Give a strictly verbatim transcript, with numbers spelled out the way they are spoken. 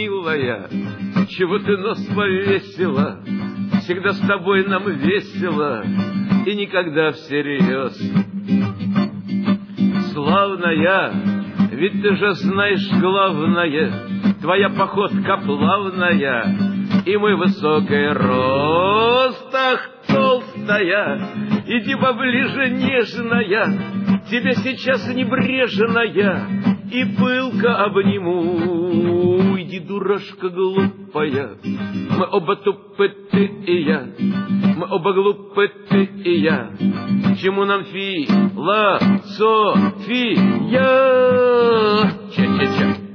милая, чего ты нос повесила? Всегда с тобой нам весело и никогда всерьез. Славная, ведь ты же знаешь главное, твоя походка плавная, и мы высокой ростах толстая. Иди поближе, нежная, тебе сейчас небрежная, и пылко обниму. Иди, дурашка глупая, мы оба тупы, ты и я, мы оба глупы, ты и я. Чему нам философия? Ча-ча-ча.